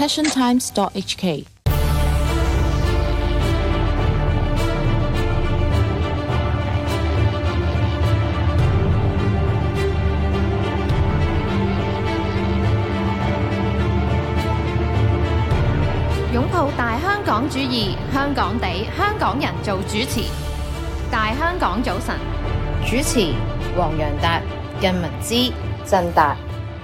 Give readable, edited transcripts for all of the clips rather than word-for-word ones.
passiontimes.hk。 擁抱大香港主義，香港地，香港人做主持。大香港早晨， 主持黃洋達、靳文之、振達。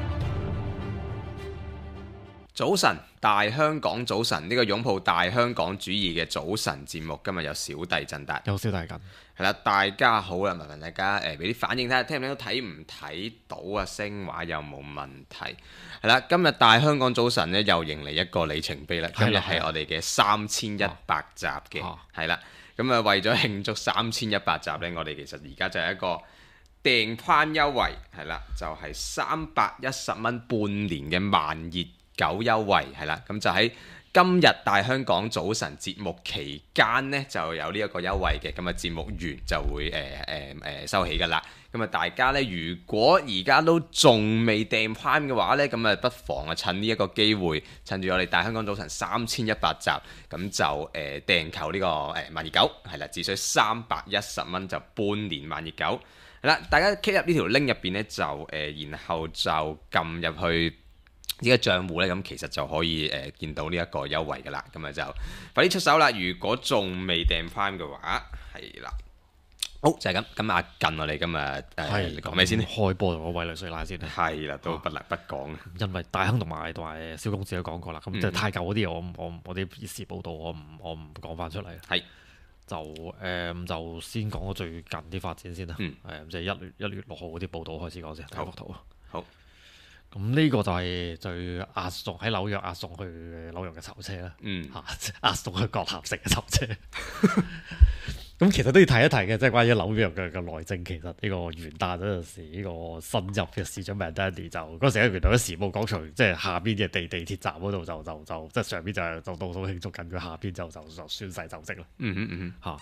早晨，大香港早晨，呢個擁抱大香港主義嘅早晨節目，今日有小弟振達， 有小弟緊， 係啦，大家好啦，麻煩大家俾啲反應睇下，聽唔聽到，睇唔睇到啊？聲畫有冇問題？係啦，今日大香港早晨呢，又迎嚟一個里程碑啦，今日係我哋嘅3100集嘅，係啦，咁啊為咗慶祝3100集呢，我哋其實而家就係一個訂番優惠，係啦，就係310蚊半年嘅慢熱狗優惠，係啦，咁就喺今日大香港早晨節目期間呢，就有呢一個優惠嘅，咁啊節目完就會收起㗎啦。咁啊大家呢，如果而家都仲未訂 Prime 嘅話呢，咁啊不妨啊趁呢一個機會，趁住我哋大香港早晨3100集，咁就訂購呢個慢熱狗，係啦，只需310蚊就半年慢熱狗，係啦，大家 click 入呢條 link 入邊呢，就然後就撳入去呢個賬戶呢，咁其實就可以見到呢一個優惠㗎啦，咁啊就快啲出手啦！如果仲未訂 Prime 嘅話，係啦。好就係咁，咁阿近我哋今日講咩先呢？ 開波同個委內瑞拉先啦。 係啦，都不能不講。 因為大亨同埋蕭公子都講過啦，咁即係太舊嗰啲嘢，我啲熱事報道我唔講翻出嚟。係就先講個最近啲發展先啦。即係1月6號嗰啲報道開始講先。睇幅圖。好。咁呢個就係最押送喺紐約押送去紐約嘅囚車啦。押送去葛咸城嘅囚車。咁其實都要提一提嘅，即係關於紐約嘅內政。其實呢個元旦嗰陣時，呢個新入嘅市長 Mandani 就嗰時喺原來喺時報廣場，即係下邊嘅地鐵站嗰度就即係上邊就倒數慶祝緊，佢下邊就宣誓就職啦。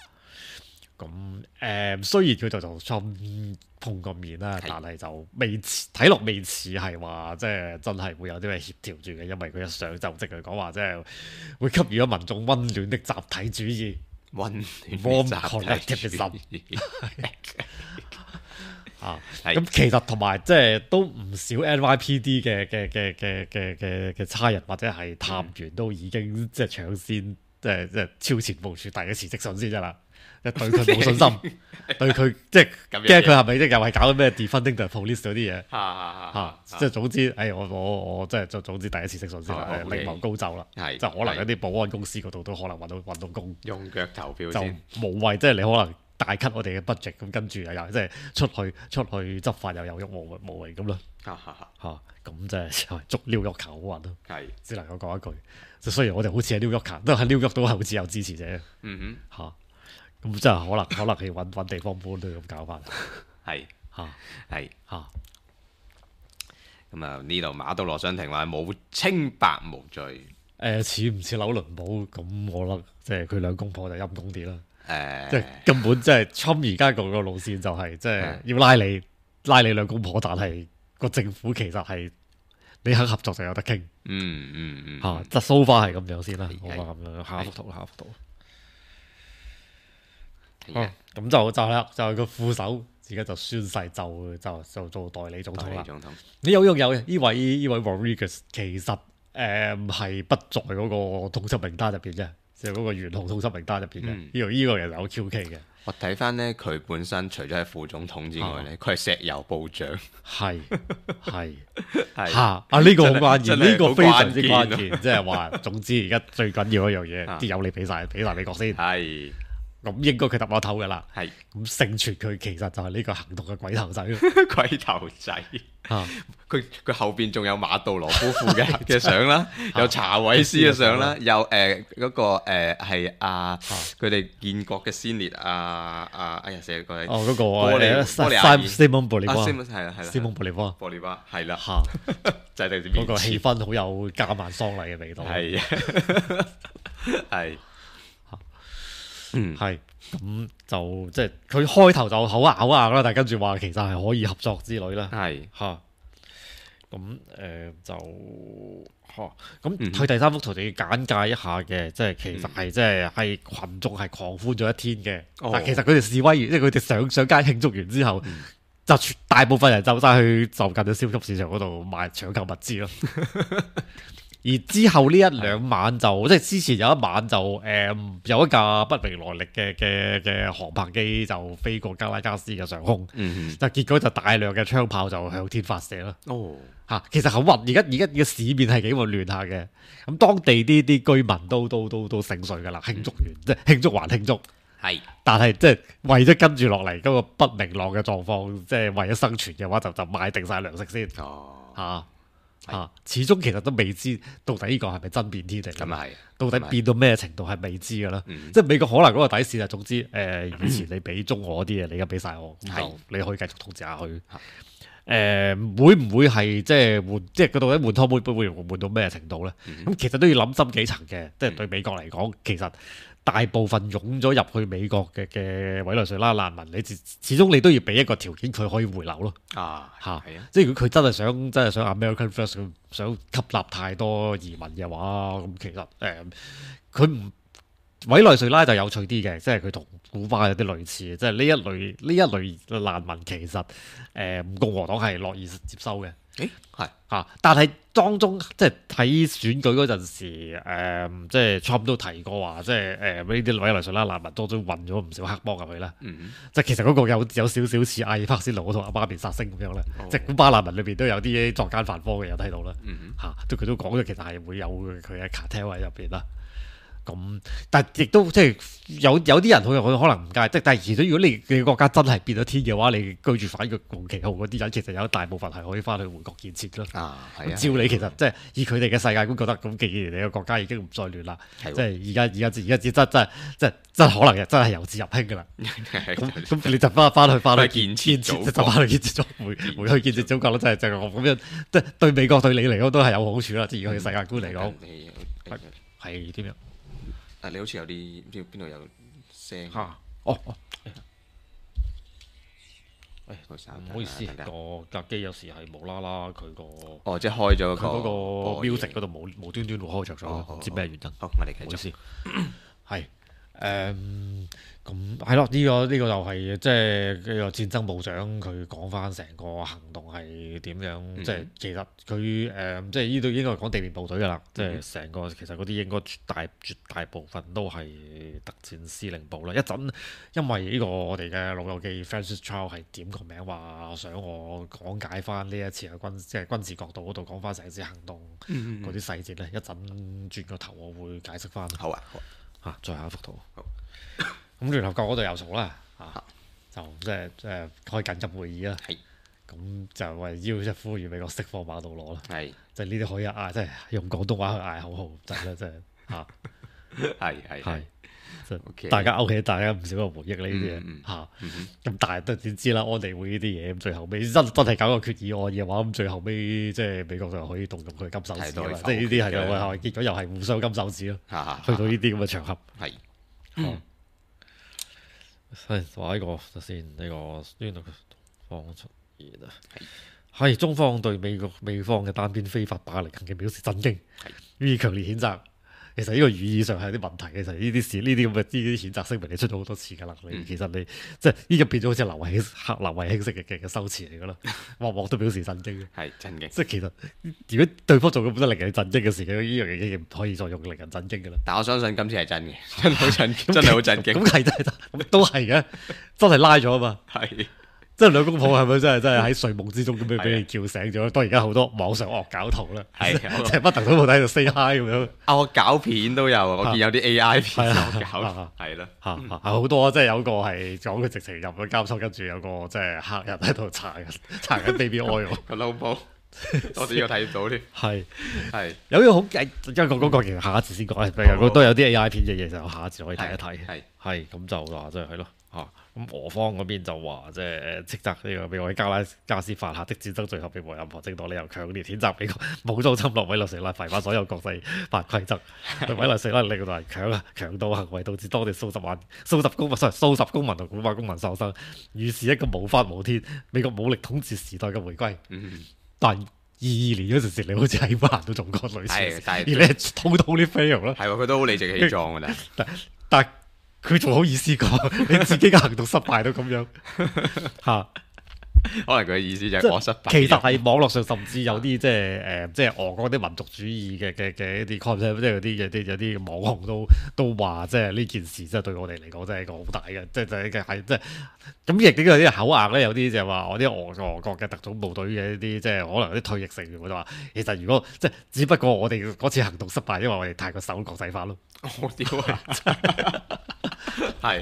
咁雖然佢就碰個面啦，但係就睇落未似係話即係真係會有啲咩協調住嘅，因為佢一上就職佢講話即係會給予咗民眾溫暖的集體主義。 溫暖集體主義咁其實同埋即係都唔少 NYPD 嘅差人或者係探員都已經即係搶先即係超前部署遞嘅辭職信先啫啦。對佢冇信心，對佢即係驚佢係咪即係又係搞咩 defunding the police 嗰啲嘢即係總之，我即係總之第一次辭職信先啦，另謀高就啦，就可能一啲保安公司嗰度都可能揾到工，用腳投票先，就無謂即係你可能大 cut 我哋嘅 budget， 咁跟住又即係出去執法又有喐無謂咁咯，咁即係捉 New York 好運咯，只能夠講一句，就雖然我哋好似喺 New York 都喺 New York 都係好似有支持者，咁真係可能係揾地方搬都咁搞法， 咁啊呢度馬杜羅上庭話冇清白無罪， 似唔似紐倫堡？咁我覺得即係佢兩公婆就陰公啲啦，即係根本即係 Trump 而家個路線就係即係要拉你兩公婆，但係個政府其實係你肯合作就有得傾，就 so far 係咁樣先啦，我話咁樣，下一幅圖。咁就係個副手而家就宣誓就做代理總統啦。你有嘅呢位 Rodriguez 其實係不在嗰個通緝名單入邊啫，即係嗰個元老通緝名單入邊嘅。呢個其實有 QK 嘅。我睇翻呢，佢本身除咗係副總統之外呢，佢係石油部長。係呢個好關鍵，呢個非常之關鍵，即係話總之而家最緊要一樣嘢，啲油你俾晒美國先。咁應該佢揼我頭㗎啦，咁盛傳佢其實就係呢個行動嘅鬼頭仔， 鬼頭仔，佢後邊仲有馬杜羅夫婦嘅相啦，有查韋斯嘅相啦，有嗰個係佢哋建國嘅先烈哎呀，寫個嗰個Simon Bolivar 係啦，就係嗰個氣氛好有加萬喪禮嘅味道，係咁就即係佢開頭就口硬啦，但係跟住話其實係可以合作之類啦， 就咁佢第三幅圖就要簡介一下嘅，即係其實係即係群眾係狂歡咗一天嘅，但其實佢哋示威完，即係佢哋上街慶祝完之後，就大部分人走晒去就近嘅超級市場嗰度買搶購物資咯。而之後呢一兩晚就即係之前有一晚就有一架不明來歷嘅航拍機就飛過加拉加斯嘅上空，但結果就大量嘅槍炮就向天發射啦。其實好混，而家嘅市面係幾混亂下嘅。咁當地啲居民都醒水㗎啦，慶祝完即係慶祝還慶祝，但係即係為咗跟住落嚟嗰個不明朗嘅狀況，即係為咗生存嘅話就買定晒糧食先始終其實都未知到底呢個係咪真變天嚟？咁啊係，到底變到咩程度係未知㗎啦。即係美國可能嗰個底線係總之以前你俾中我啲嘢，你而家俾晒我，咁就你可以繼續統治下去。會唔會係即係換即係嗰度啲換湯杯會換到咩程度咧？咁其實都要諗深幾層嘅。即係對美國嚟講，其實大部分湧咗入去美國嘅委內瑞拉難民，你始終你都要俾一個條件佢可以回流咯。即係如果佢真係想 American First， 想吸納太多移民嘅話，咁其實佢唔委內瑞拉就有趣啲嘅，即係佢同古巴有啲類似，即係呢一類難民其實共和黨係樂意接收嘅。但係當中即係睇選舉嗰陣時，即係 Trump 都提過話，即係呢啲委內瑞拉難民當中混咗唔少黑幫入去啦。即係其實嗰個有少少似阿爾帕斯路嗰套阿巴別殺星咁樣啦。即係古巴難民裏邊都有啲作奸犯科嘅，有睇到啦。佢都講咗，其實係會有佢嘅 cartel 喺入邊啦。咁，但係亦都即係有啲人佢可能唔介意，即係但係其實如果你國家真係變咗天嘅話，你居住反共旗號嗰啲人，其實有一大部分係可以翻去回國建設咯。照你其實即係以佢哋嘅世界觀覺得，咁既然你嘅國家已經唔再亂啦，即係而家真可能真係由治入興噶啦。咁你就翻去建設，就翻去建設咗，回去建設祖國咯。真係咁樣，即係對美國對你嚟講都係有好處啦。即係以佢嘅世界觀嚟講，係點樣？ 你好似有啲唔知邊度有聲唔好意思，個架機有時係無啦啦佢個即係開咗嗰個 music 嗰度無端端會開着咗，唔知咩原因。 好，我哋繼續。 係咁係咯，呢個就係即係呢個戰爭部長佢講翻成個行動係點樣，即係其實佢即係呢度應該係講地面部隊㗎啦，即係成個其實嗰啲應該絕大部分都係特戰司令部啦。一陣因為呢個我哋嘅老友記 Francis Chow 係點個名話想我講解翻呢一次嘅即係軍事角度嗰度講翻成次行動嗰啲細節咧，一陣轉個頭我會解釋翻。 好啊。 再下一幅圖。咁聯合國嗰度又嘈啦，就即係開緊急會議啦。咁就為要即係呼籲美國釋放馬杜羅啦。即係呢啲可以嗌，即係用廣東話去嗌口號就係啦，即係係。大家勾起大家唔少嘅回憶呢啲嘢咁但係都點知啦？安理會呢啲嘢咁最後尾真係搞個決議案嘅話，咁最後尾即係美國就可以動用佢金手指啦。即係呢啲係結果又係互相金手指咯。去到呢啲咁嘅場合話呢個先，呢個呢度放出現啊，係中方對美方嘅單邊非法霸凌行徑表示震驚，予以強烈譴責。其實呢個語義上係有啲問題嘅，其實呢啲事呢啲咁嘅呢啲譴責聲明你出咗好多次㗎啦。其實你即係呢個變咗好似劉慧卿式嘅修辭嚟㗎啦，鑊鑊都表示震驚。 震驚。即係其實如果對方做咁多令人震驚嘅事，呢樣嘢已經唔可以再用令人震驚㗎啦。 但我相信今次係真嘅，真係好震驚，真係好震驚。 咁係真係都係嘅，真係拉咗啊嘛。即係兩公婆係咪真係喺睡夢之中咁樣俾你叫醒咗？當然而家好多網上惡搞圖啦，即係不停都冇睇到 say hi 咁樣。惡搞片都有，我見有啲 AI 片惡搞，係咯， 好多即係有個係講佢直情入咗監倉，跟住有個即係客人喺度搽緊 baby oil 個老婆，我哋呢個睇唔到添。 係有啲好因為嗰個其實下一次先講，都有啲 AI 片嘅嘢，就下一次可以睇一睇。係咁就話即係咯。咁俄方嗰邊就話即係斥責呢個美國喺加拉加斯犯下的戰爭罪行，並無任何正當理由，強烈譴責美國武裝侵略委內瑞拉，違反所有國際法規則，對委內瑞拉領導人強盜行為，導致當地數十公民同古巴公民受傷，預示一個無法無天美國武力統治時代嘅回歸。但年嗰陣時，你好似喺行都做過類似嘅事， 係而你係totally fail 咯。 係喎，佢都好理直氣壯㗎， 但係佢仲好意思講，你自己嘅行動失敗都咁樣嚇。 可能佢嘅意思就係我失敗。 其實係網絡上甚至有啲即係俄國啲民族主義嘅一啲 concept，即係有啲網紅都話，即係呢件事即係對我哋嚟講真係一個好大嘅，即係咁亦都有啲口硬咧，有啲就係話我啲俄國嘅特種部隊嘅一啲即係可能啲退役成員就話，其實如果即係只不過我哋嗰次行動失敗，因為我哋太過守國際法咯。 我屌啊！係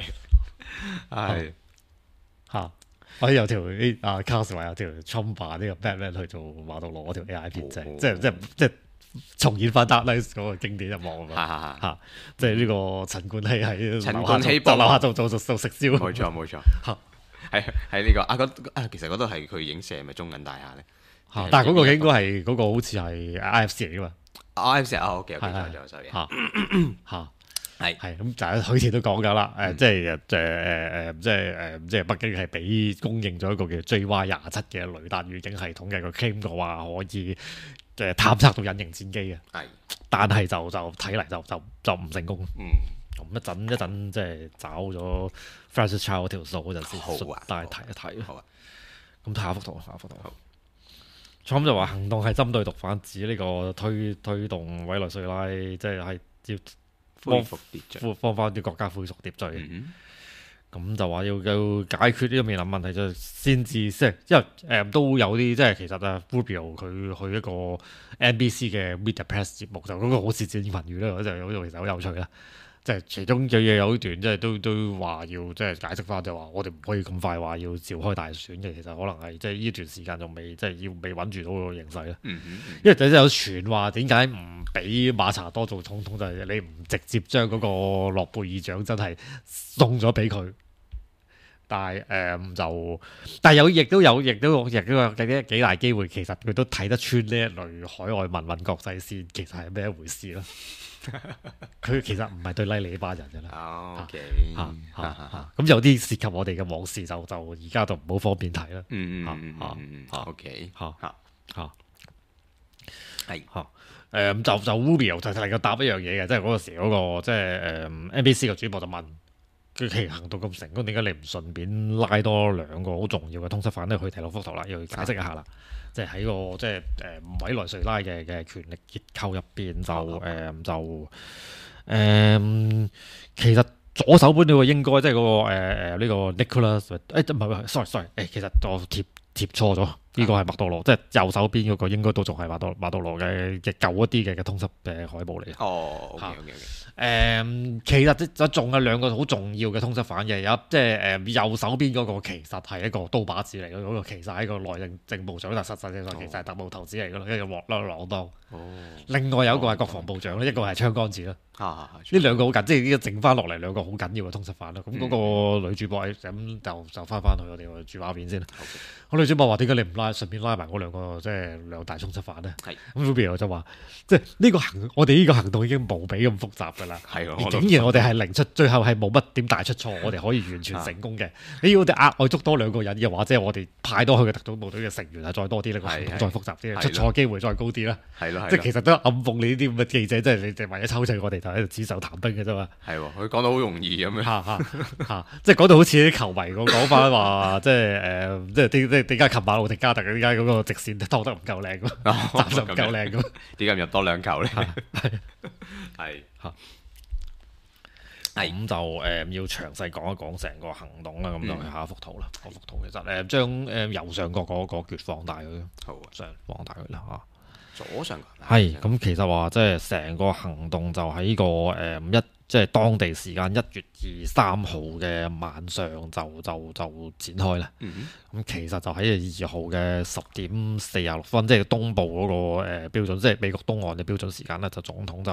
嚇。我有條阿 Cast 話有條 Trump 呢個 Batman 去做馬杜羅嗰條 AI 片即係重演翻 Dark Knight 嗰個經典一幕啊嘛嚇，即係呢個陳冠希喺樓下做食燒。 冇錯喺呢個其實嗰度係佢影射咪中銀大廈咧？ 但係嗰個應該係嗰個好似係 IFC 嚟噶嘛 ？IFC OK 錯，sorry 嚇。 係咁，就係佢前都講㗎啦。即係北京係俾供應咗一個叫 JY-27嘅雷達預警系統嘅個 claim 過話可以探測到隱形戰機嘅。係，但係就睇嚟就唔成功。咁一陣即係找咗 Francis Chow 嗰條數嗰陣先，順帶睇一睇。好啊。咁睇下幅圖。咁就話行動係針對毒販子呢個推動委內瑞拉，即係要恢復秩序， 幫翻啲國家恢復秩序。咁就話要解決呢個面臨問題，就先至即係因為都有啲即係其實啊 Rubio 佢去一個 NBC 嘅 Meet the Press 節目，就嗰個好似戰文語咧，就其實好有趣啦。即係其中有一段即係都話要即係解釋翻，就話我哋唔可以咁快話要召開大選嘅，其實可能係即係呢段時間仲未即係未穩住到個形勢咧。因為就有傳話點解唔俾馬查多做總統，就係你唔直接將嗰個諾貝爾獎真係送咗俾佢。但係亦都有幾大機會，其實佢都睇得穿呢一類海外民運國際線其實係咩一回事咯。佢其實唔係對拉你呢班人㗎啦。 OK， 咁有啲涉及我哋嘅往事就而家就唔好方便睇啦。 OK，係就 Rubio 就能夠答一樣嘢嘅，即係嗰個時嗰個即係NBC 嘅主播就問佢其行動咁成功，點解你唔順便拉多兩個好重要嘅通緝犯咧？去睇落幅圖啦，要解釋一下啦。即係喺個即係委內瑞拉嘅權力結構入邊其實左手邊呢個應該即係嗰個呢個 Nicholas 唔係 sorry 其實我貼錯咗，呢個係麥杜羅，即係右手邊嗰個應該都仲係麥杜羅嘅舊一啲嘅通緝嘅海報嚟嘅。 OK。 其實就仲有兩個好重要嘅通緝犯嘅，有即係右手邊嗰個其實係一個刀把子嚟嘅，嗰個其實係一個內政部長，但實際上其實係特務頭子嚟嘅咯，一個獲朗當。另外有一個係國防部長，一個係槍桿子啦。呢兩個好緊，即係呢個剩翻落嚟兩個好緊要嘅通緝犯啦。咁嗰個女主播咁就翻去我哋個主畫面先啦。個女主播話：點解你唔順便拉埋嗰兩個即係兩大通緝犯咧？咁 Rubio 就話：即係呢個我哋呢個行動已經無比咁複雜㗎啦。竟然我哋係零出，最後係冇乜點大出錯，我哋可以完全成功嘅。你要我哋額外捉多兩個人嘅話，即係我哋派多去嘅特種部隊嘅成員係再多啲咧，個行動再複雜啲，出錯機會再高啲啦。即係其實都暗諷你呢啲咁嘅記者，即係你哋為咗抽取我哋就喺度指手談兵嘅啫嘛。係喎，佢講到好容易咁樣。即係講到好似啲球迷個講法話，即係點解琴晚奧迪加特點解嗰個直線拖得唔夠靚咁，站得唔夠靚咁？點解入多兩球咧？係咁就要詳細講一講成個行動啦。咁就係下一幅圖啦。嗰幅圖其實將右上角嗰個橛放大佢，上放大佢啦嚇。左上角係咁，其實話即係成個行動就喺個即係當地時間1月23號嘅晚上就展開啦。咁其實就喺2號嘅10點46分，即係東部嗰個標準，即係美國東岸嘅標準時間咧，就總統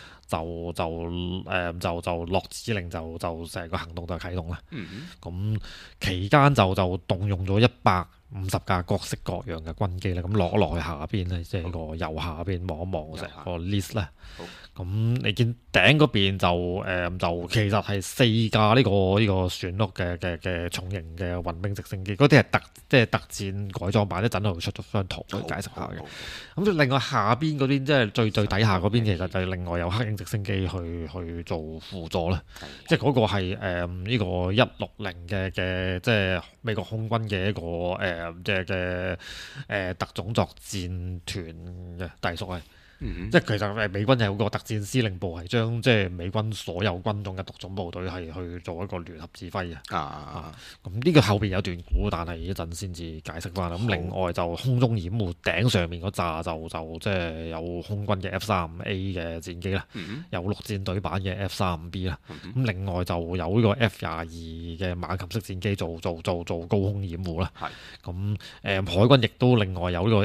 就落指令，就成個行動就啟動啦。咁期間就動用咗 50架各式各樣嘅軍機咧，咁落去下邊咧，即係個右下邊望一望成個 list 咧。咁你見頂嗰邊就其實係4架呢個旋碌嘅重型嘅運兵直升機，嗰啲係即係特戰改裝版，一陣都會出咗張圖去解釋下嘅。咁另外下邊嗰邊即係最底下嗰邊，其實就係另外有黑鷹直升機去做輔助啦。即係嗰個係呢個160嘅即係美國空軍嘅一個嘅特種作戰團嘅隸屬係。即係其實美軍係有個特戰司令部，係將即係美軍所有軍種嘅特種部隊係去做一個聯合指揮嘅。咁呢個後邊有段故，但係一陣先至解釋翻啦。咁另外就空中掩護頂上面嗰扎就即係有空軍嘅 F-35A 嘅戰機啦，有陸戰隊版嘅 F-35B 啦。咁另外就有呢個 F-22嘅馬琴式戰機做高空掩護啦。咁海軍亦都另外有呢個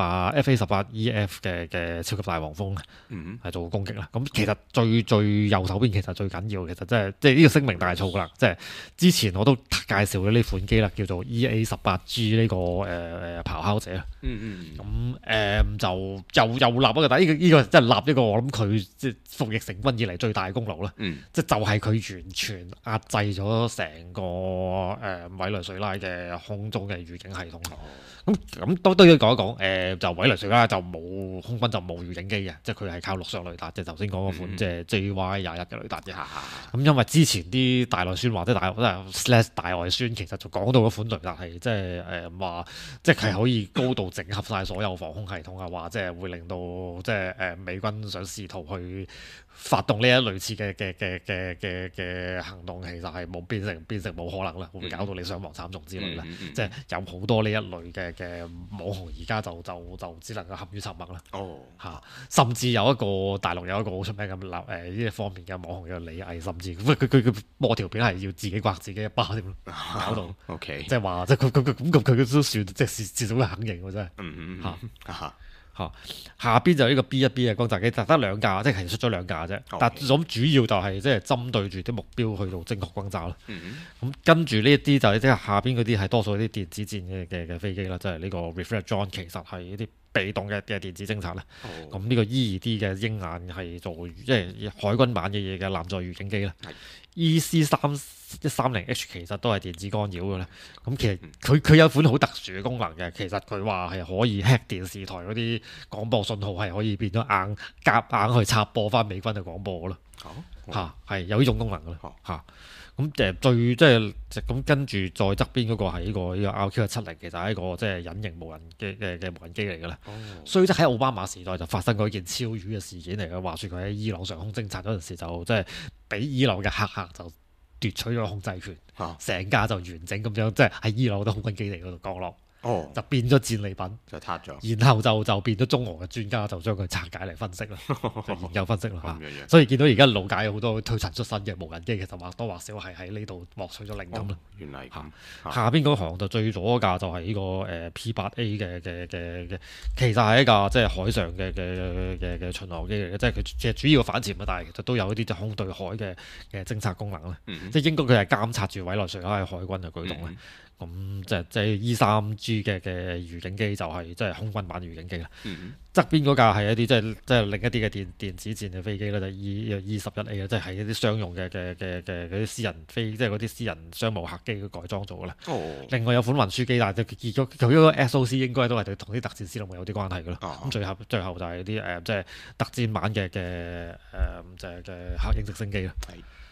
F-A-18EF 嘅超級大黃蜂係做攻擊啦。咁其實最右手邊其實最緊要，其實即係呢個聲名大噪啦。即係之前我都介紹咗呢款機啦，叫做 EA-18G 呢個咆哮者。咁就又立一個，但係呢個真係立一個，我諗佢即係服役成軍以嚟最大嘅功勞啦。即係就係佢完全壓制咗成個委內瑞拉嘅空中嘅預警系統。咁都要講一講，就委內瑞拉就冇空軍就冇預警機嘅，即係佢係靠陸上雷達，即係頭先講嗰款即係 JY21嘅雷達啫。咁因為之前啲大內宣或者大外宣，其實就講到嗰款雷達係即係話，即係可以高度整合晒所有防空系統啊，話即係會令到即係美軍想試圖去發動呢一類似嘅行動，其實係冇變成冇可能啦，會搞到你傷亡慘重之類啦。即係有好多呢一類嘅網紅，而家就只能夠陷於沉默啦。甚至有一個大陸有一個好出名嘅呢一方面嘅網紅叫李毅，甚至佢播條片係要自己刮自己一巴添，搞到即係話即係佢都算即係至少係肯認喎，真係。下邊就呢個 B-1B 嘅轟炸機，得2架，即係其實出咗2架啫。但係咁主要就係即係針對住啲目標去到精確轟炸咯。咁跟住呢一啲就係即係下邊嗰啲係多數啲電子戰嘅飛機啦，即係呢個 Reflex Drone 其實係一啲被動嘅電子偵察啦。咁呢個 E-2D 嘅鷹眼係做即係海軍版嘅嘢嘅艦載預警機啦。EC-310H 其實都係電子干擾嘅咧。咁其實佢有款好特殊嘅功能嘅，其實佢話係可以 hack 電視台嗰啲廣播信號，係可以變咗夾硬去插播翻美軍嘅廣播咯。係有呢種功能嘅啦。咁最即係咁跟住再側邊嗰個係呢個 RQ-170，其實係一個即係隱形無人機嘅無人機嚟嘅啦。所以即喺奧巴馬時代就發生過一件超魚嘅事件嚟嘅，話說佢喺伊朗上空偵察嗰陣時，就即係俾伊朗嘅黑客就奪取咗控制權，成架就完整咁樣，即係喺伊朗嘅空軍基地嗰度降落。就變咗戰利品，就撻咗，然後就變咗中俄嘅專家就將佢拆解嚟分析啦，研究分析啦。所以見到而家老解好多推陳出新嘅無人機，其實或多或少係喺呢度獲取咗靈感啦。 原嚟咁。 下邊嗰行就最左嗰架就係呢個P-8A 嘅，其實係一架即係海上嘅巡邏機嚟嘅，即係佢其實主要反潛啊，但係其實都有一啲即係空對海嘅偵察功能啦。即係應該佢係監察住委內瑞拉嘅海軍嘅舉動咧。咁即係 E-3G 嘅預警機就係即係空軍版預警機啦。側邊嗰架係一啲即係另一啲嘅電子戰嘅飛機啦，就 E-11A 即係一啲商用嘅嗰啲私人飛，即係嗰啲私人商務客機改裝做嘅啦。另外有款運輸機，但係佢嗰個 SOC 應該都係同啲特戰司令部有啲關係嘅咯。咁最後就係啲即係特戰版嘅就係黑鷹直升機啦。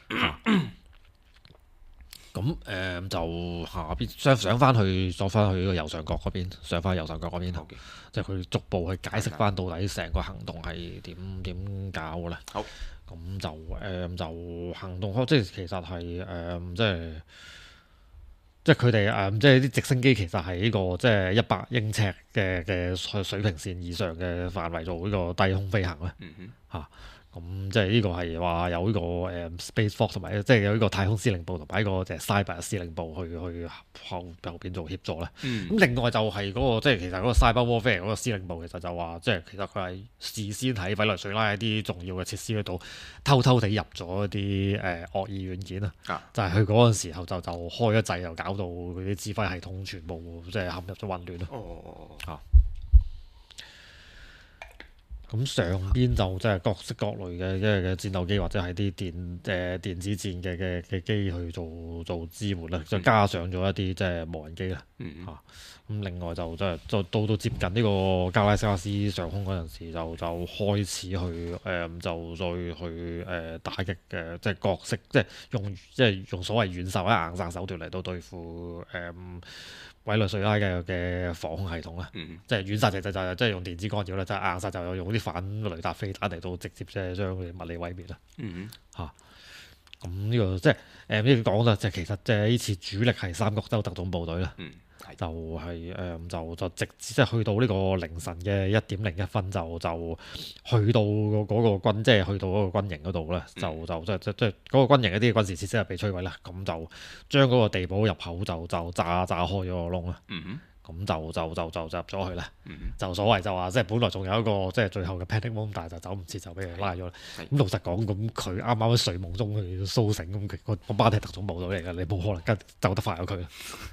咁就下邊上翻去呢個右上角嗰邊，上翻右上角嗰邊，即係佢逐步去解釋翻到底成個行動係點搞嘅咧。好，咁就行動即係其實係即係佢哋即係啲直升機其實係呢個即係100英尺嘅水平線以上嘅範圍做呢個低空飛行咧。 咁即係呢個係話有呢個Space Force 同埋即係有呢個太空司令部同埋一個就係 Cyber 司令部去後邊做協助咧。咁另外就係嗰個即係其實嗰個 Cyber Warfare 嗰個司令部其實就話即係其實佢係事先喺委內瑞拉一啲重要嘅設施嗰度偷偷地入咗一啲惡意軟件啊，就係佢嗰陣時候就開咗掣，又搞到佢啲指揮系統全部即係陷入咗混亂咯。咁上邊就即係各式各類嘅戰鬥機或者係啲電子戰嘅機去做支援啦，再加上咗一啲即係無人機啦。咁另外就即係到接近呢個加拉加斯上空嗰陣時，就開始去就再去打擊即係各式即係用所謂軟手或者硬殺手段嚟到對付委內瑞拉嘅防空系統啦。即係軟殺就即係用電子干擾啦，即係硬殺就用啲反雷達飛彈嚟到直接即係將佢物理毀滅啦。咁呢個即係呢個講啦，就其實即係呢次主力係三角洲特種部隊啦。就係就直即係去到呢個凌晨嘅1:01就去到嗰個軍即係去到嗰個軍營嗰度咧，即係嗰個軍營一啲軍事設施係被摧毀啦。咁就將嗰個地堡入口就炸開咗個窿啦。咁就入咗去啦。就所謂就話即係本來仲有一個即係最後嘅 panic moment，但係就走唔切就俾佢拉咗啦。咁老實講，咁佢啱啱喺睡夢中去甦醒，咁佢嗰班係特種部隊嚟㗎，你冇可能走得快過佢。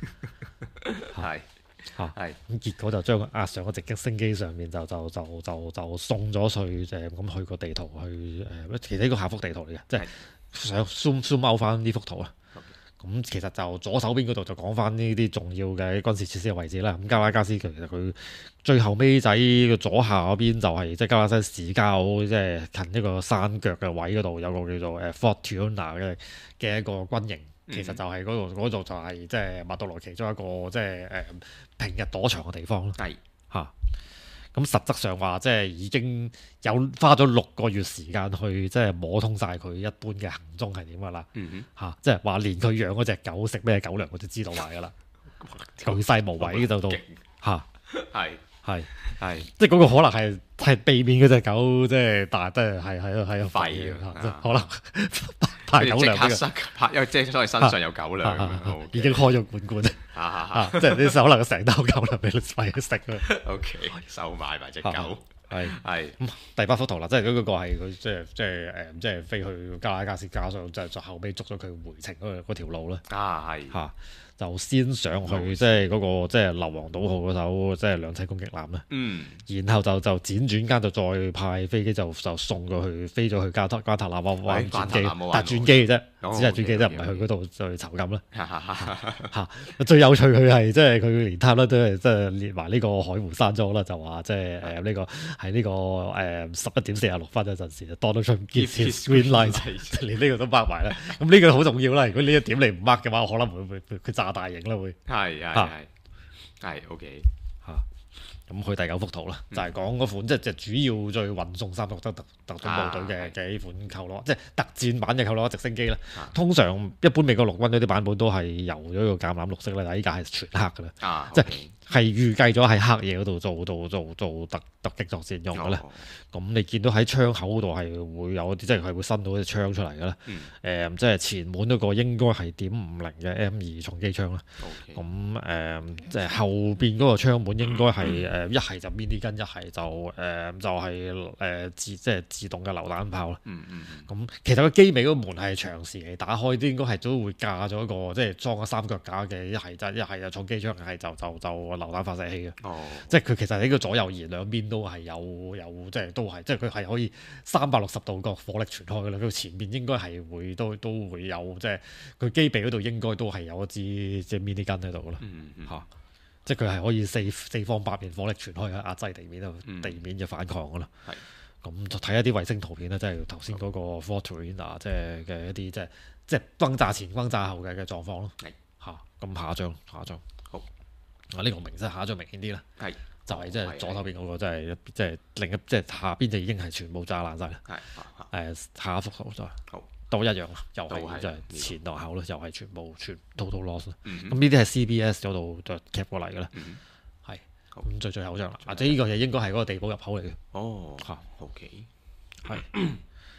咁結果就將佢壓上個直擊升機上面，就送咗去咁去個地圖去其實呢個下幅地圖嚟嘅，即係想 zoom out 翻呢幅圖啊。咁其實就左手邊嗰度就講翻呢啲重要嘅軍事設施嘅位置啦。咁加拉加斯其實佢最後尾仔嘅左下嗰邊就係即係加拉加斯市郊，即係近一個山腳嘅位嗰度有個叫做Fort Tiuna 嘅一個軍營。其實就係嗰度就係即係馬杜羅其中一個即係平日躲藏嘅地方咯。咁實質上話即係已經有花咗6個月時間去即係摸通晒佢一般嘅行蹤係點㗎啦。即係話連佢養嗰隻狗食咩狗糧我都知道埋㗎啦。巨細無遺就到係即係嗰個可能係避免嗰隻狗即係但係都係喺度吠嘅，可能派狗糧因為即係所謂身上有狗糧， 已經開咗罐即係你可能成兜狗糧俾你食。 OK， 收買埋隻狗。係第8幅圖啦，即係嗰個係佢即係飛去加拉加斯，加上就後尾捉咗佢回程嗰條路啦。就先上去即係嗰個即係硫磺島號嗰艘即係兩棲攻擊艦啦。然後就輾轉間就再派飛機就送過去飛咗去加塔納灣轉機，但係轉機嘅啫，只係轉機啫，唔係去嗰度再囚禁啦。最有趣佢係即係佢連探啦，都係即係連埋呢個海湖山莊啦，就話即係呢個喺呢個11:46嗰陣時，Donald Trump gives his green light，連呢個都 mark 埋啦。咁呢個好重要啦。如果呢一點你唔 mark 嘅話，可能會佢炸大型啦會。 係 OK。 咁去第9幅圖啦，就係講嗰款即係主要最運送三角洲特種部隊嘅呢款扣羅，即係特戰版嘅扣羅直升機啦。通常一般美國陸軍嗰啲版本都係油咗個橄欖綠色啦，但係依家係全黑㗎啦，即係預計咗喺黑夜嗰度做突擊作戰用嘅咧。咁你見到喺槍口嗰度係會有啲，即係佢會伸到啲槍出嚟嘅啦。即係前門嗰個應該係.50嘅 M2重機槍啦。咁即係後邊嗰個槍門應該係一係就 mini gun，一係就係即係自動嘅榴彈炮啦。咁其實個機尾嗰個門係長時期打開，啲應該係都會架咗一個即係裝咗三腳架嘅，一係就重機槍，一係就榴彈發射器嘅。即係佢其實喺個左右舷兩邊都係有即係都係即係佢係可以360度個火力傳開嘅啦。佢前面應該係會都會有即係佢機臂嗰度應該都係有一支即係 mini gun 喺度嘅啦。即係佢係可以四方八面火力傳開，壓制地面地面嘅反抗嘅啦。咁就睇一啲衛星圖片啦，即係頭先嗰個 Fort Tiuna 即係嘅一啲即係轟炸前轟炸後嘅狀況咯。咁下一張好呢個明顯下一張明顯啲啦。就係即係左手邊嗰個，即係另一即係下邊就已經係全部炸爛晒啦。下一幅圖都一樣啦，又係即係前同後啦，又係全 total loss 啦。咁呢啲係 CBS 嗰度就 cap 過嚟嘅啦。係咁最後張啦，或者呢個嘢應該係嗰個地堡入口嚟嘅。OK。係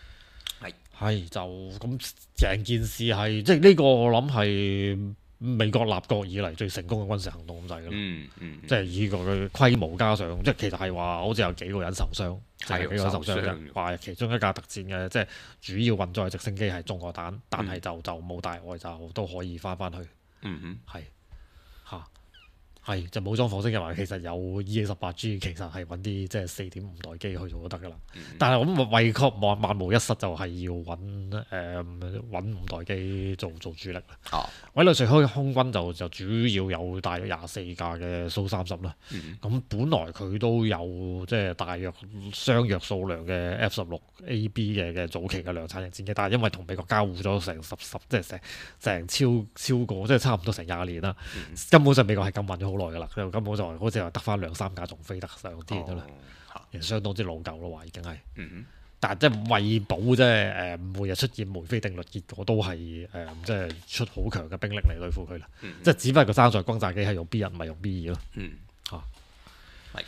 係就咁成件事係即係呢個我諗係美國立國以嚟最成功嘅軍事行動咁滯㗎啦。即係以個嘅規模加上，即係其實係話好似有幾個人受傷，係幾個人受傷啫。話其中一架特戰嘅即係主要運載直升機係中過彈，但係就冇大礙，就都可以翻去。係嚇。係就武裝火星嘅話，其實有 EA-18G，其實係揾啲即係4.5代機去做都得㗎啦。但係我諗為確望萬無一失，就係要揾5代機做主力啦。委內瑞拉空軍就主要有大約24架嘅蘇30啦。咁本來佢都有即係大約相約數量嘅 F-16AB 嘅早期嘅量產型戰機，但係因為同美國交互咗成即係成超過即係差唔多成20年啦，根本上美國係禁運咗好耐㗎啦，佢根本就好似話得翻2-3架仲飛得上天㗎啦，其實相當之老舊咯，話已經係。但係即係為保即係每日出現梅菲定律，結果都係即係出好強嘅兵力嚟對付佢啦。即係只不過個生在轟炸機係用 B1 唔係用 B2咯。嚇。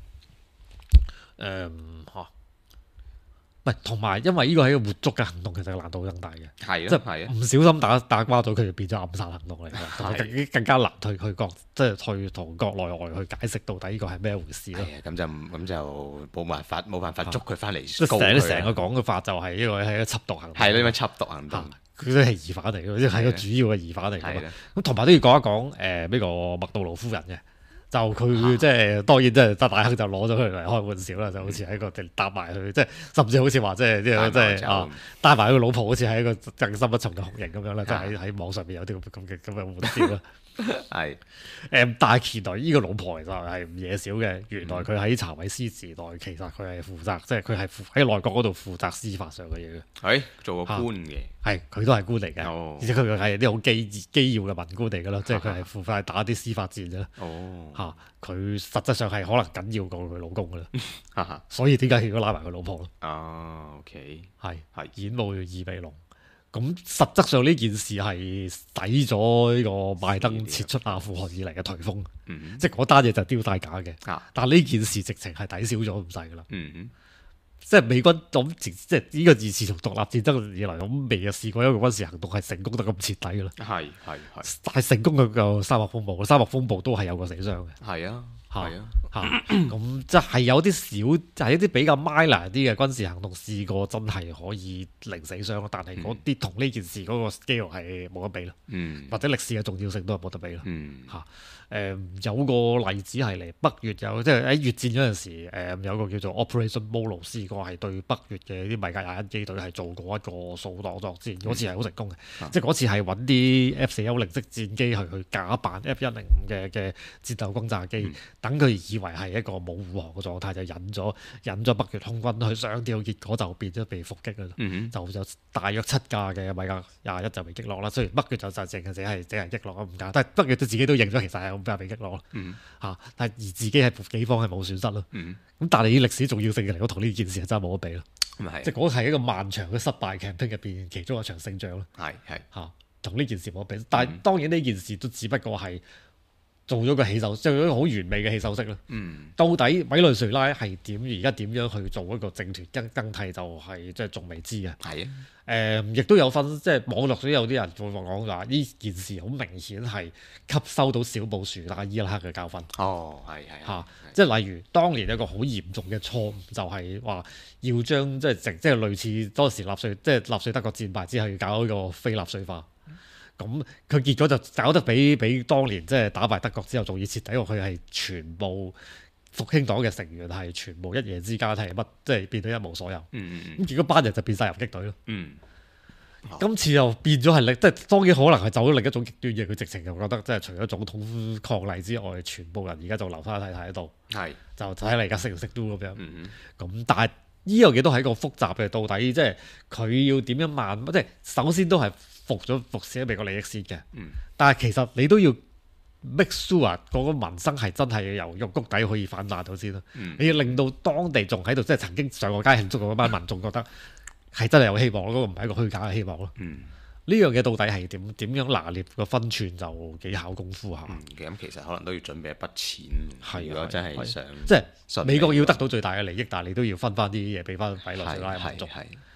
係。嚇。唔係，同埋因為呢個係一個活捉嘅行動，其實難度更大嘅。係即係唔小心打瓜咗佢，就變咗暗殺行動嚟㗎，同埋更加難去即係去同國內外去解釋到底呢個係咩回事咯。係啊， 咁就冇辦法捉佢翻嚟。 即係成個講嘅法就係呢個係一個緝毒行動。 係呢個緝毒行動。 佢都係疑犯嚟嘅，即係個主要嘅疑犯嚟嘅。咁同埋都要講一講呢個麥杜魯夫人嘅。就佢即係當然即係德大亨就攞咗佢嚟開玩笑啦，就好似喺個地搭埋佢，即係甚至好似話即係帶埋佢老婆，好似係一個更深一層嘅酷刑咁樣啦，即係喺網上邊有啲咁嘅玩笑啦。係但係原來呢個老婆其實係唔嘢少嘅，原來佢喺查韋斯時代其實佢係負責，即係佢係喺內閣嗰度負責司法上嘅嘢嘅。 係做個官嘅， 係佢都係官嚟嘅，而且佢係啲好基要嘅文官嚟㗎啦，即係佢係負責打啲司法戰啫。嚇，佢實質上係可能緊要過佢老公㗎啦。所以點解佢要拉埋佢老婆咯 ？OK，係演武異味濃。咁實質上呢件事係抵咗呢個拜登撤出阿富汗以嚟嘅颱風，即係嗰單嘢就丟大假嘅。但係呢件事直情係抵消咗咁滯㗎啦。即係美軍咁即係呢個二次從獨立戰爭以嚟，咁未有試過一個軍事行動係成功得咁徹底㗎啦。係。但係成功嘅個沙漠風暴，沙漠風暴都係有個死傷嘅。係啊。咁即係有啲小，就係一啲比較 minor 啲嘅軍事行動試過，真係可以零死傷，但係嗰啲同呢件事嗰個 scale 係冇得比咯。或者歷史嘅重要性都係冇得比咯。有個例子係嚟北越即係喺越戰嗰陣時，有個叫做 Operation Molo 試過係對北越嘅啲米格21機隊係做過一個掃蕩作戰，嗰次係好成功嘅。即係嗰次係揾啲 F-410式戰機去假扮 F-105嘅戰鬥轟炸機。等佢以為係一個冇護航嘅狀態，就引咗北越空軍去上吊，結果就變咗被伏擊啦。就大約7架嘅米格21就被擊落啦。雖然北越就淨係擊落咗5架，但係北越都自己都認咗其實係咁被擊落咯。但係而自己係己方係冇損失咯。咁但係以歷史重要性嚟講，同呢件事係真係冇得比咯。即係嗰係一個漫長嘅失敗 campaign 入邊其中一場勝仗咯。同呢件事冇得比。但係當然呢件事都只不過係做咗個起手，即係一個好完美嘅起手式咯。到底委內瑞拉係而家點樣去做一個政權更替，就係即係仲未知嘅。係啊，亦都有分，即係網絡上有啲人會講話呢件事好明顯係吸收到小布殊打伊拉克嘅教訓。即係例如當年一個好嚴重嘅錯誤，就係話要將即係類似當時納粹德國戰敗之後要搞一個非納粹化。咁佢結果就搞得比當年即係打敗德國之後仲要徹底，佢係全部復興黨嘅成員係全部一夜之間係即係變到一無所有。咁結果班人就變晒游擊隊咯。今次又變咗係即係當然可能係走咗另一種極端嘅，佢直情就覺得即係除咗總統抗禮之外，全部人而家就留翻睇喺度，就睇嚟而家識唔識都咁樣。咁但係呢樣嘢都係一個複雜嘅，到底即係佢要點樣慢？即係首先都係服侍美國利益先嘅。但係其實你都要 make sure 嗰個民生係真係由肉谷底可以反彈到先咯。你要令到當地仲喺度，即係曾經上過街慶祝嗰班民眾覺得係真係有希望咯，嗰個唔係一個虛假嘅希望咯。呢樣嘢到底係點樣拿捏個分寸就幾考功夫下。 咁其實可能都要準備一筆錢。如果真係想即係美國要得到最大嘅利益，但係你都要分翻啲嘢俾翻委內瑞拉民族。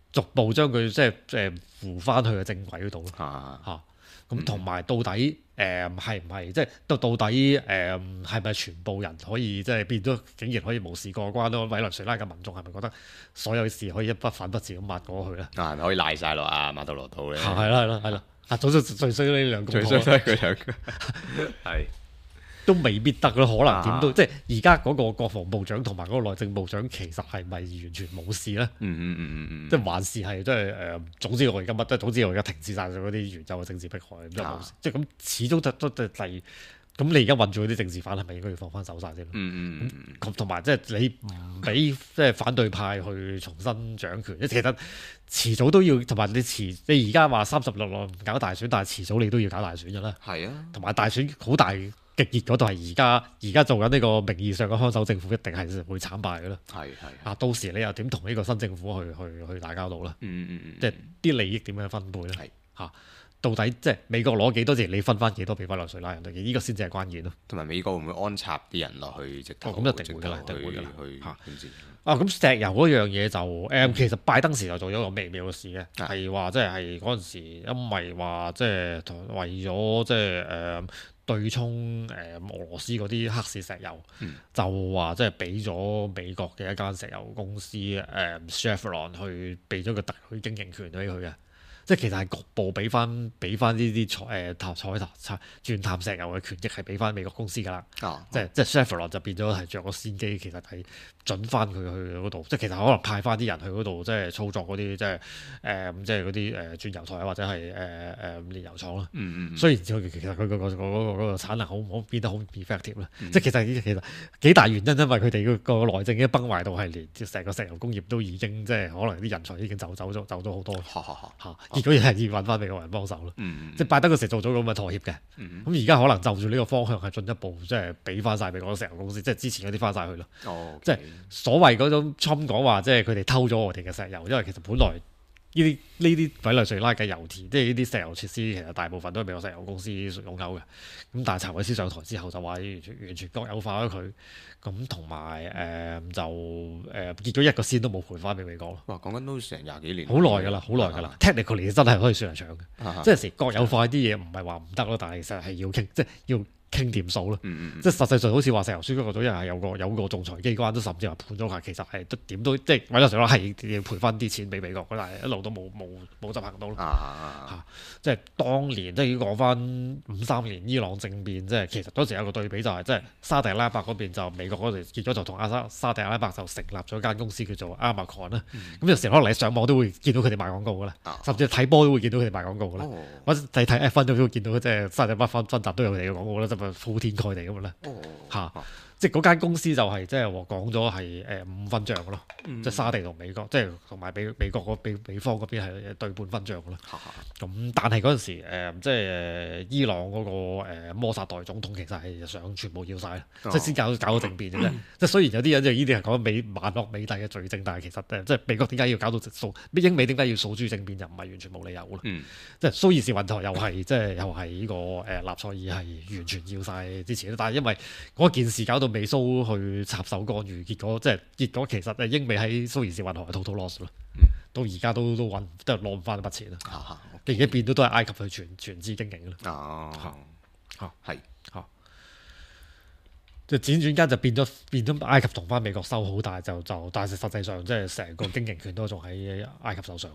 逐步將佢即係扶翻去個正軌嗰度咯啊嚇。咁同埋到底係唔係即係到底係咪全部人可以即係變咗竟然可以無事過關咯？委內瑞拉嘅民眾係咪覺得所有事可以一不反不字咁抹過去咧？ 係咪可以賴晒落馬杜羅度咧？ 係啦，總之最衰呢兩個， 最衰都係佢兩個，係都未必得咯。可能點都即係而家嗰個國防部長同埋嗰個內政部長其實係咪完全冇事咧？即係還是係即係總之我而家乜都總之我而家停止晒咗嗰啲原有嘅政治迫害咁就冇事。即係咁始終都例咁你而家困住嗰啲政治犯係咪應該要放翻手晒先？咁同埋即係你唔俾即係反對派去重新掌權，其實遲早都要，同埋你而家話36內唔搞大選，但係遲早你都要搞大選㗎啦。 係啊， 同埋大選好大極熱嗰度係而家做緊呢個名義上嘅看守政府，一定係會慘敗㗎啦。 係啊，到時你又點同呢個新政府去打交道咧？即係啲利益點樣分配咧？嚇。到底即係美國攞幾多錢，你分翻幾多俾委內瑞拉人哋？呢個先至係關鍵咯。 同埋美國會唔會安插啲人落去直頭？ 咁一定會㗎啦，一定會㗎啦。 嚇點知？ 咁石油嗰樣嘢就其實拜登時就做咗個微妙嘅事嘅，係話即係嗰陣時，因為話即係為咗即係對沖俄羅斯嗰啲黑市石油，就話即係俾咗美國嘅一間石油公司Chevron 去俾咗個特許經營權俾佢嘅。即係其實係局部俾翻呢啲鑽探石油嘅權益係俾翻美國公司㗎啦。即係 Chevron 就變咗係着個先機，其實係準翻佢去嗰度。即係其實可能派翻啲人去嗰度，即係操作嗰啲即係嗰啲鑽油台啊，或者係煉油廠啦。雖然其實佢嗰個產能好變得好 effective 啦。即係其實幾大原因，因為佢哋個內政已經崩壞到係連成個石油工業都已經即係可能啲人才已經走咗好多。結果係要揾翻美國人幫手咯，即係拜登嗰時做咗咁嘅妥協嘅，咁而家可能就住呢個方向係進一步即係俾翻晒美國石油公司，即係之前嗰啲翻晒去咯。即係所謂嗰種Trump講話，即係佢哋偷咗我哋嘅石油，因為其實本來呢啲委內瑞拉嘅油田，即係呢啲石油設施，其實大部分都係美國石油公司擁有嘅。咁但係查韋斯上台之後就話完全國有化咗佢，咁同埋就結咗一個仙都冇賠翻俾美國咯。 哇！講緊都成廿幾年， 好耐㗎啦，technically 真係可以算係搶嘅。即係時國有化啲嘢唔係話唔得咯，但係其實係要傾，即係要傾掂數咯。即係實際上好似話石油輸出國組人係有個仲裁機關都甚至話判咗佢，其實係點都即係委內瑞拉係要賠翻啲錢俾美國，但係一路都冇執行到咯。即係當年即係要講翻53年伊朗政變，即係其實嗰時有個對比就係即係沙特阿拉伯嗰邊就美國嗰時結咗就同沙特阿拉伯就成立咗間公司叫做 Aramco 啦。咁有時可能你上網都會見到佢哋賣廣告㗎啦，甚至睇波都會見到佢哋賣廣告㗎啦，或者睇 F1都會見到即係沙特阿拉伯分集都有佢哋嘅廣告啦。鋪天蓋地咁樣咧，即係嗰間公司就係即係講咗係5分賬嘅咯，即係沙地同美國，即係同埋美國美方嗰邊係對半分賬嘅咯。咁但係嗰陣時即係伊朗嗰個摩薩代總統其實係想全部要晒，即係先搞到政變嘅啫。即係雖然有啲人就呢啲係講萬惡美帝嘅罪證，但係其實即係美國點解要搞到英美點解要訴諸政變，就唔係完全冇理由咯。即係蘇伊士運河又係即係又係呢個納賽爾係完全要晒支持，但係因為嗰件事搞到美蘇去插手干預，結果其實英美喺蘇伊士運河係 total loss 咯。到而家都攞唔翻一筆錢啦。而家變到都係埃及去全資經營啦。係即係輾轉間就變咗埃及同翻美國收好，但係但係實際上即係成個經營權都仲喺埃及手上。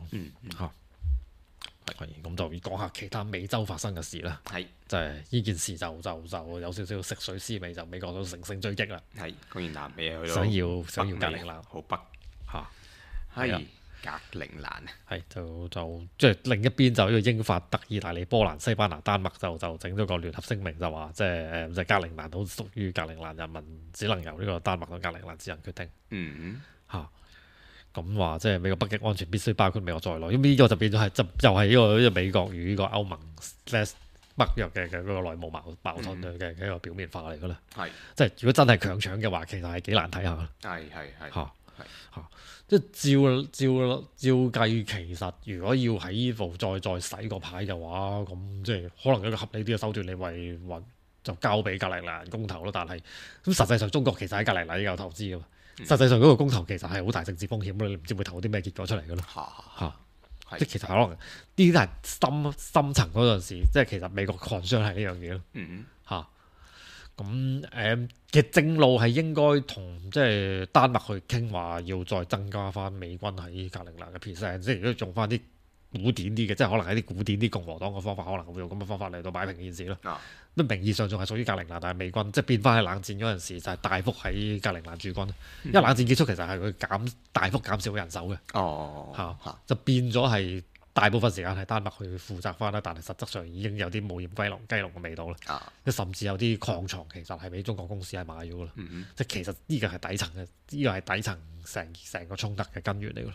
咁就講下其他美洲發生嘅事啦。就係呢件事就有少少食水思味，就美國都乘勝追擊啦。 果然南美去到想要格陵蘭， 好北格陵蘭就即係另一邊就呢個英法德意大利波蘭西班牙丹麥就整咗個聯合聲明，就話即係格陵蘭都屬於格陵蘭人民，只能由呢個丹麥同格陵蘭自行決定。咁話即係美國北極安全必須包括美國在內，咁呢個就變咗係又係呢個美國與呢個歐盟北約嘅嗰個內務矛盾嘅一個表面化嚟㗎啦。即係如果真係強搶嘅話，其實係幾難睇下。即係照計，其實如果要喺呢度再洗個牌嘅話，咁即係可能有一個合理啲嘅手段，你就交俾格陵蘭公投咯。但係咁實際上中國其實喺格陵蘭已經有投資㗎嘛。 實際上嗰個公投其實係好大政治風險咯，你唔知會投啲咩結果出嚟嘅咯。即係其實可能呢啲係深層嗰陣時，即係其實美國 concern 係呢樣嘢咯。咁嘅正路係應該同即係丹麥去傾話，要再增加翻美軍喺格陵蘭嘅 percent，即係如果用翻啲古典啲嘅，即係可能係啲古典啲共和黨嘅方法，可能會用咁嘅方法嚟到擺平件事咯。都名義上仲係屬於格陵蘭，但係美軍即係變翻喺冷戰嗰陣時，就係大幅喺格陵蘭駐軍。因為冷戰結束其實係佢大幅減少人手嘅。就變咗係大部分時間係丹麥去負責翻啦，但係實質上已經有啲冇掩雞籠嘅味道啦。甚至有啲礦床其實係俾中國公司係買咗㗎啦。即係其實呢個係底層嘅，呢個係底層成個衝突嘅根源嚟㗎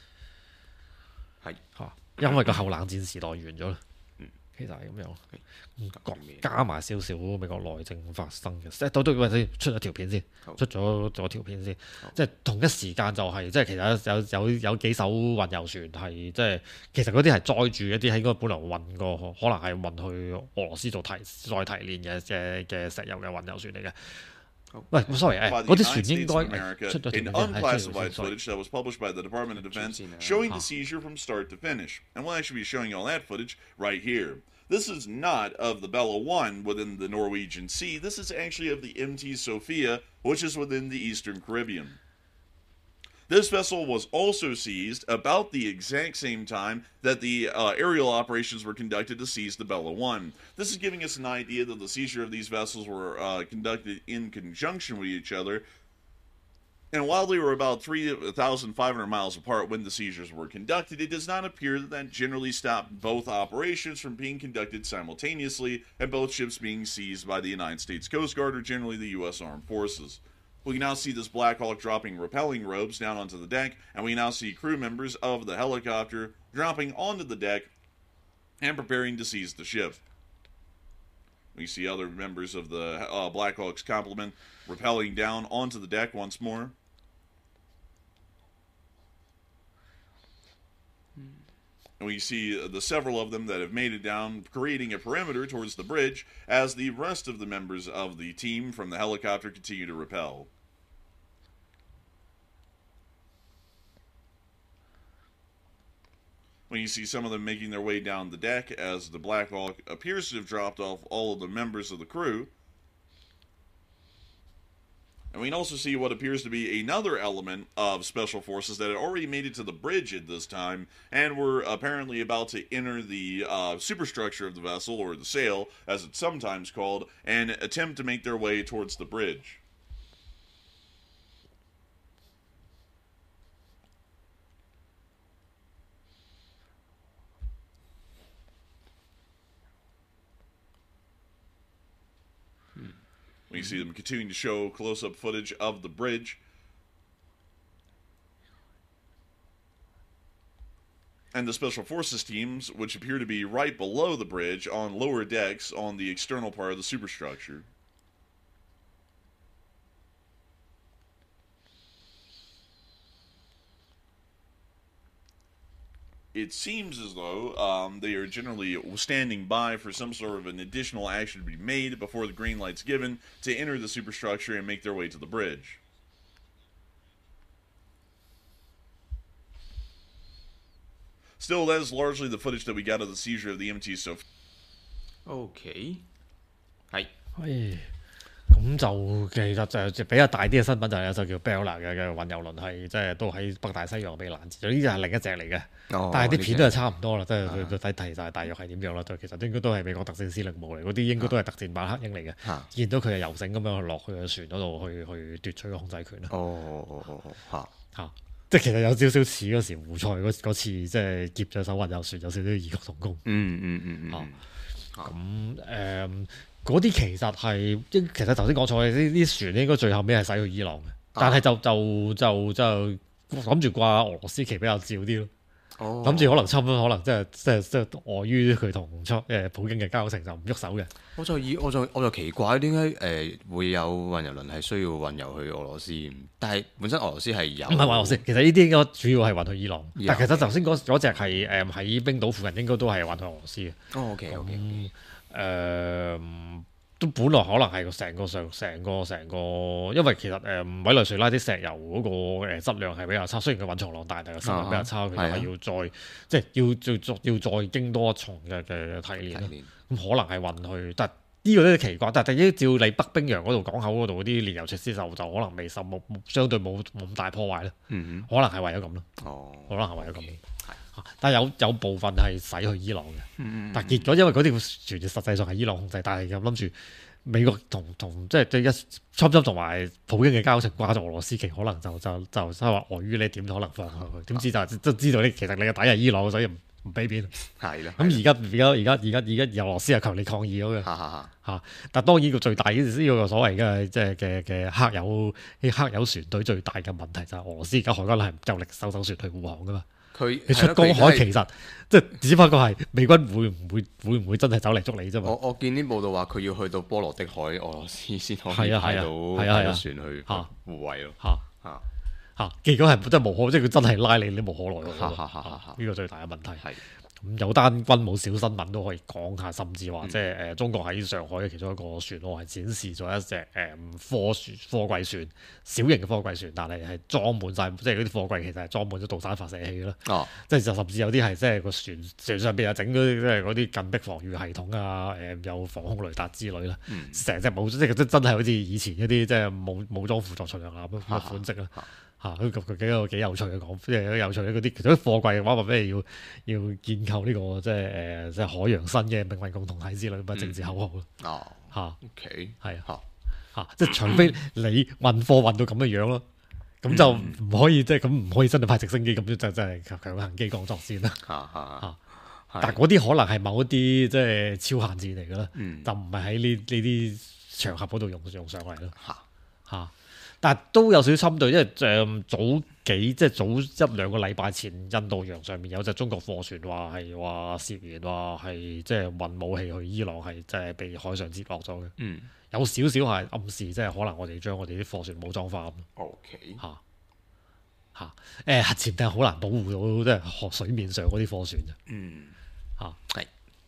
啦。因為個後冷戰時代完咗啦。其實係咁樣，加埋少少美國內政發生嘅，即係都出咗條片先，出咗條片先，即係同一時間就係、即係其實有幾艘運油船係即係其實嗰啲係載住一啲喺嗰個本來運過，可能係運去俄羅斯做再提煉嘅石油嘅運油船嚟嘅。喂，sorry，嗰啲船應該出咗條片 unclassified footage that was published by the Department of Defense showing the seizure from start to finish, and we'll actually be showing you all that footage right here. This is not of the Bella 1 within the Norwegian Sea. This is actually of the MT Sophia, which is within the Eastern Caribbean. This vessel was also seized about the exact same time that the aerial operations were conducted to seize the Bella 1. This is giving us an idea that the seizure of these vessels were conducted in conjunction with each other. And while they were about 3,500 miles apart when the seizures were conducted, it does not appear that that generally stopped both operations from being conducted simultaneously and both ships being seized by the United States Coast Guard or generally the U.S. Armed Forces. We can now see this Black Hawk dropping rappelling ropes down onto the deck, and we now see crew members of the helicopter dropping onto the deck and preparing to seize the ship. We see other members of the Black Hawk's complement rappelling down onto the deck once more. And we see the several of them that have made it down, creating a perimeter towards the bridge, as the rest of the members of the team from the helicopter continue to rappel. When you see some of them making their way down the deck, as the Black Hawk appears to have dropped off all of the members of the crew. And we can also see what appears to be another element of Special Forces that had already made it to the bridge at this time and were apparently about to enter the superstructure of the vessel, or the sail, as it's sometimes called, and attempt to make their way towards the bridge. We see them continuing to show close-up footage of the bridge. And the Special Forces teams, which appear to be right below the bridge on lower decks on the external part of the superstructure. It seems as though they are generally standing by for some sort of an additional action to be made before the green light's given to enter the superstructure and make their way to the bridge. Still, that is largely the footage that we got of the seizure of the MT Sophia. OK， 係。 咁就其實就比較大啲嘅新聞就係有艘叫 Bella 嘅運油輪係即係都喺北大西洋被攔截咗，呢隻係另一隻嚟嘅。但係啲片都係差唔多啦，即係佢睇晒大約係點樣啦。其實應該都係美國特政司令部嚟，嗰啲應該都係特戰版黑鷹嚟嘅。見到佢係游繩咁樣落去個船嗰度去奪取個控制權啦。即係其實有少少似嗰時胡塞嗰次，即係劫咗艘運油船，有少少異曲同工。嗰啲其實係，其實頭先講錯嘅，呢啲船應該最後尾係駛去伊朗嘅，但係就諗住掛俄羅斯旗比較照啲咯。諗住可能侵，可能即係礙於佢同普京嘅交情就唔喐手嘅。 我就奇怪點解會有運油輪係需要運油去俄羅斯，但係本身俄羅斯係有。唔係運俄羅斯，其實呢啲應該主要係運去伊朗。但其實頭先嗰隻係喺冰島附近應該都係運去俄羅斯嘅。 OK。 都本來可能係成個，因為其實委內瑞拉啲石油嗰個質量係比較差，雖然佢蘊藏量大，但係個質量比較差，佢就係要再即係要再經多一重嘅提煉咯。咁可能係運去，但係呢個都奇怪。但係照你北冰洋嗰度港口嗰度嗰啲煉油設施就可能未受相對冇咁大破壞咧。可能係為咗咁咯。可能係為咗咁。但係有部分係駛去伊朗嘅，但係結果因為嗰條船實際上係伊朗控制，但係又諗住美國同即係川普同埋普京嘅交情掛住俄羅斯旗，可能就即係話礙於你點可能放下去？點知就知道其實你嘅底係伊朗，所以唔俾面。係啦。咁而家俄羅斯係求你抗議咗嘅。嚇！但係當然個最大呢個所謂嘅即係嘅黑油船隊最大嘅問題就係俄羅斯而家海軍係唔夠力收船去護航噶嘛。你出公海其實即係只不過係美軍會唔會真係走嚟捉你啫嘛？ 我見啲報道話佢要去到波羅的海，俄羅斯先可以派到船去護衛咯。 結果係真係無可，即係佢真係拉你無可奈何。呢個最大嘅問題。咁有單軍武小新聞都可以講下，甚至話即係中國喺上海嘅其中一個船塢係展示咗一隻貨櫃船，小型嘅貨櫃船，但係裝滿晒，即係嗰啲貨櫃其實係裝滿咗導彈發射器啦。即係甚至有啲係即係個船上邊又整嗰啲近壁防禦系統啊，有防空雷達之類啦。成隻冇，即係真係好似以前一啲即係武裝輔助巡洋艦咁嘅款式啦。佢幾有趣嘅講，即係有趣嗰啲，其實啲貨櫃嘅話，話咩要建構呢個即係海洋新嘅命運共同體之類咁嘅政治口號咯。 OK， 係即係除非你運貨運到咁嘅樣咯，咁就唔可以即係咁唔可以真係派直升機咁就真係強行機降作戰啦。但係嗰啲可能係某一啲即係超限戰嚟㗎啦，就唔係喺呢啲場合嗰度用上嚟咯。但係都有少少針對，因為早一兩個禮拜前，印度洋上面有隻中國貨船話涉嫌話係即係運武器去伊朗，係即係被海上截落咗嘅。有少少係暗示，即係可能我哋將我哋啲貨船武裝化咁。 OK。 核潛艇好難保護到，即係水面上嗰啲貨船嘅。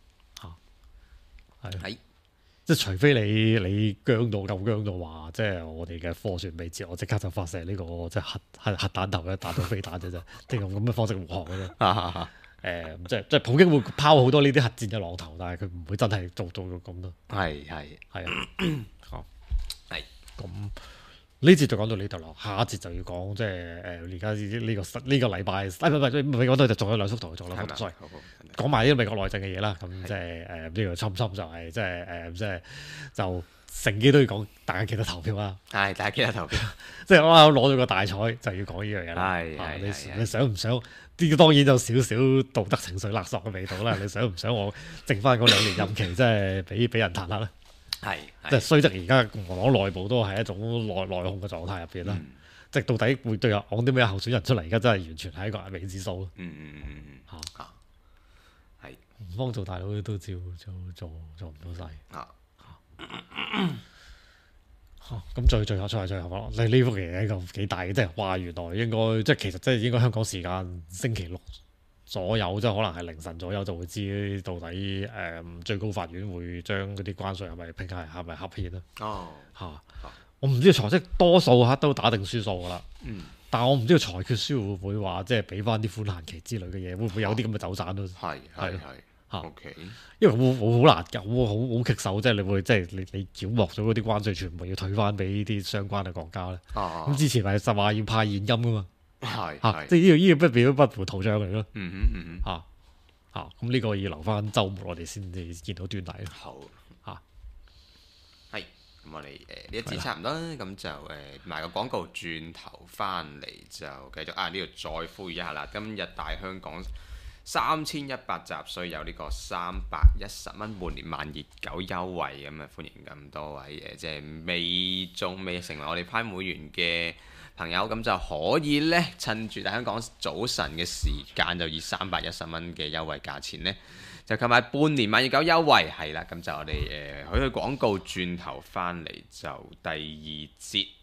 係。即係除非你僵到夠僵到話，即係我哋嘅貨船未截，我即刻就發射呢個即係核彈頭咧，打到飛彈啫啫，即係用咁嘅方式護航嘅啫。即係普京會拋好多呢啲核戰嘅浪頭，但係佢唔會真係做到咁多。係咁呢節就講到呢度啦，下一節就要講即係而家呢個禮拜，唔係講到就仲有兩幅圖做啦，sorry，講埋呢個美國內政嘅嘢啦。咁即係呢個侵就係即係就乘機都要講，大家記得投票啦。 大家記得投票， 即係我攞咗個大彩就要講呢樣嘢啦。你想唔想？呢當然有少少道德情緒勒索嘅味道啦。你想唔想我剩翻嗰2年任期，即係俾人彈劾咧？即係雖則而家共和黨內部都係一種內控嘅狀態入邊啦，即係到底會對講啲咩候選人出嚟，而家真係完全係一個未知數。唔方做大佬都做唔到晒。咁最後你呢幅嘢一個幾大嘅，即係話原來應該即係其實即係應該香港時間星期六左右，即係可能係凌晨左右就會知到底最高法院會將嗰啲關稅係咪評價係咪合憲啦。我唔知道即係多數都打定輸數㗎啦。但係我唔知道裁決書會唔會話即係俾翻啲寬限期之類嘅嘢，會唔會有啲咁嘅走盞都係。OK， 因為好難㗎，好棘手，即係你會即係你繳獲咗嗰啲關稅，全部要退翻俾啲相關嘅國家咧。咁之前咪實話要派現金㗎嘛。即係呢個變咗不符圖像嚟咯。咁呢個要留翻週末我哋先至見到端倪咯。 好咁我哋呢一節差唔多，咁就賣個廣告，轉頭翻嚟就繼續呢度再呼籲一下啦。今日大香港3100集，所以有呢個310蚊半年萬熱狗優惠，咁歡迎咁多位即係未成為我哋 Prime 會員嘅朋友，咁就可以呢，趁住大香港早晨嘅時間，就以310蚊嘅優惠價錢呢，就購買半年萬熱狗優惠。係啦，咁就我哋去廣告，轉頭翻嚟就第二節。